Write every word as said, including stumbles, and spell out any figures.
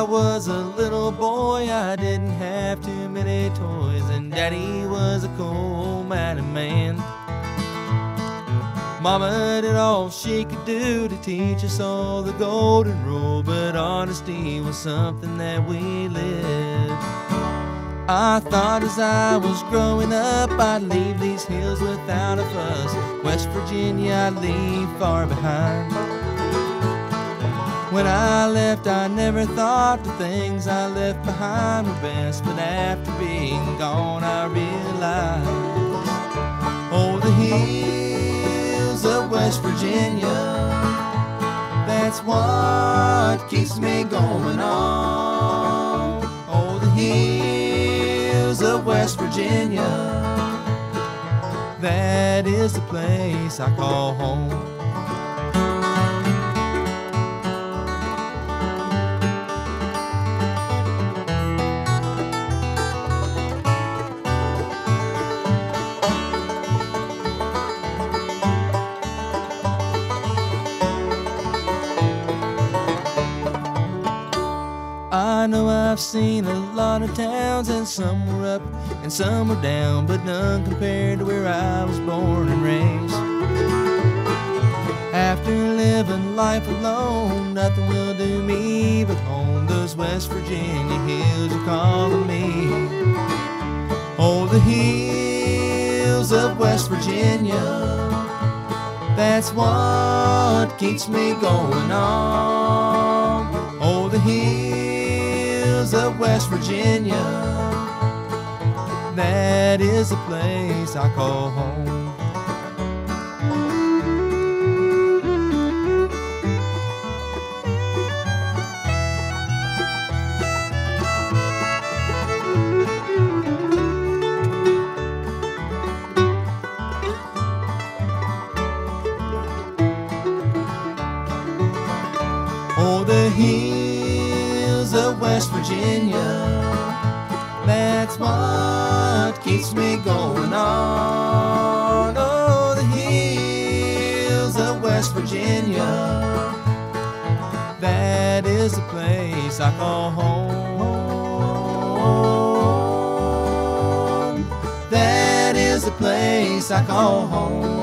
was a little boy, I didn't have too many toys, and Daddy was a coal-mining man. Mama did all she could do to teach us all the golden rule, but honesty was something that we lived. I thought as I was growing up I'd leave these hills without a fuss. West Virginia I'd leave far behind. When I left I never thought the things I left behind were best, but after being gone I realized, oh, the hills of West Virginia, that's what keeps me going on. Oh, the hills of West Virginia, that is the place I call home. I know I've seen a lot of towns, and some were up and some were down, but none compared to where I was born and raised. After living life alone, nothing will do me but home. Those West Virginia hills are calling me. Oh, the hills of West Virginia, that's what keeps me going on. Oh, the hills of West Virginia, that is the place I call home. Oh, the hills of West Virginia, that's what keeps me going on. Oh, the hills of West Virginia, that is the place I call home. That is the place I call home.